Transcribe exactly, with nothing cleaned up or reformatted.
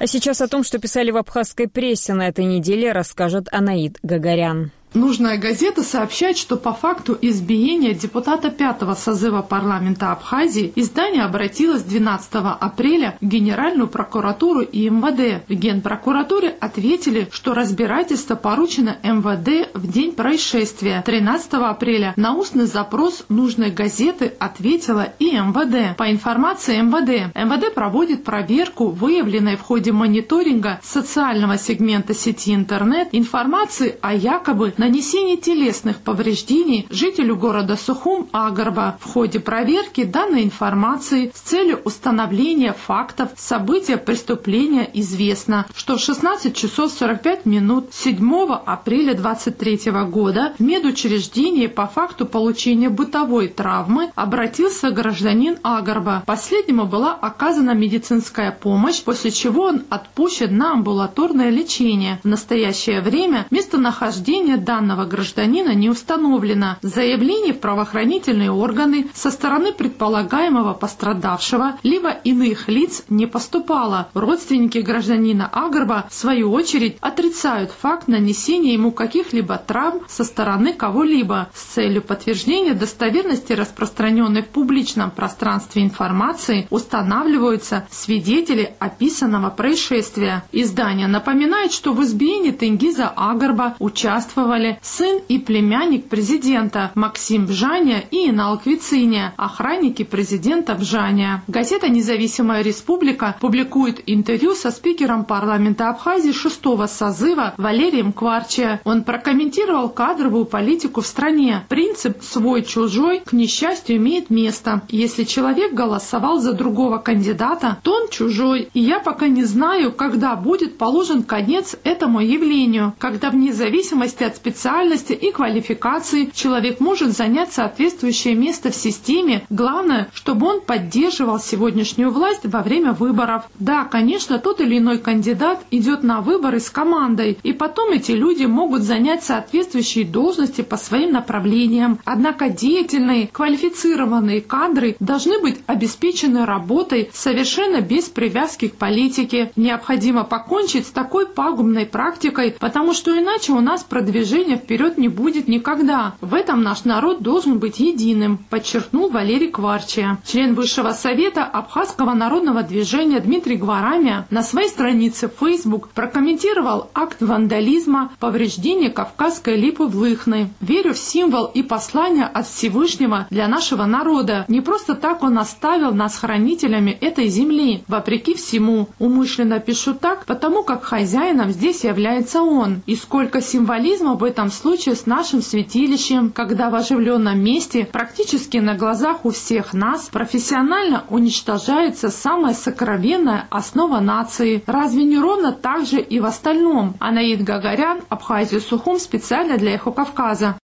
А сейчас о том, что писали в абхазской прессе на этой неделе, расскажет Анаид Гагарян. Нужная газета сообщает, что по факту избиения депутата пятого созыва парламента Абхазии издание обратилось двенадцатого апреля в Генеральную прокуратуру и эм вэ дэ. В Генпрокуратуре ответили, что разбирательство поручено эм вэ дэ в день происшествия. тринадцатого апреля на устный запрос нужной газеты ответила и эм вэ дэ. По информации эм вэ дэ, эм вэ дэ проводит проверку, выявленной в ходе мониторинга социального сегмента сети интернет информации о якобы нанесение телесных повреждений жителю города Сухум-Агарба. В ходе проверки данной информации с целью установления фактов события преступления известно, что в шестнадцать часов сорок пять минут седьмого апреля двадцать третьего года в медучреждение по факту получения бытовой травмы обратился гражданин Агарба. Последнему была оказана медицинская помощь, после чего он отпущен на амбулаторное лечение. В настоящее время местонахождение данного данного гражданина не установлено. Заявление в правоохранительные органы со стороны предполагаемого пострадавшего либо иных лиц не поступало. Родственники гражданина Агарба, в свою очередь, отрицают факт нанесения ему каких-либо травм со стороны кого-либо. С целью подтверждения достоверности распространенной в публичном пространстве информации устанавливаются свидетели описанного происшествия. Издание напоминает, что в избиении Тенгиза Агарба участвовали сын и племянник президента Максим Бжаня и Инал Квициня, охранники президента Бжаня. Газета «Независимая республика» публикует интервью со спикером парламента Абхазии шестого созыва Валерием Кварчия. Он прокомментировал кадровую политику в стране. Принцип «свой-чужой» к несчастью имеет место. Если человек голосовал за другого кандидата, то он чужой. И я пока не знаю, когда будет положен конец этому явлению, когда вне зависимости от специальности специальности и квалификации человек может занять соответствующее место в системе. Главное, чтобы он поддерживал сегодняшнюю власть во время выборов. Да, конечно, тот или иной кандидат идет на выборы с командой, и потом эти люди могут занять соответствующие должности по своим направлениям. Однако деятельные, квалифицированные кадры должны быть обеспечены работой совершенно без привязки к политике. Необходимо покончить с такой пагубной практикой, потому что иначе у нас продвижение вперед не будет никогда. В этом наш народ должен быть единым, подчеркнул Валерий Кварчия. Член Высшего совета Абхазского народного движения Дмитрий Гварамия на своей странице в Facebook прокомментировал акт вандализма, повреждения Кавказской липы в Лыхны. Верю в символ и послание от Всевышнего для нашего народа. Не просто так он оставил нас хранителями этой земли. Вопреки всему, умышленно пишу так, потому как хозяином здесь является он. И сколько символизма в этом случае с нашим святилищем, когда в оживленном месте, практически на глазах у всех нас, профессионально уничтожается самая сокровенная основа нации. Разве не ровно так же и в остальном? Анаид Гагарян, Абхазия, Сухум, специально для Эхо Кавказа.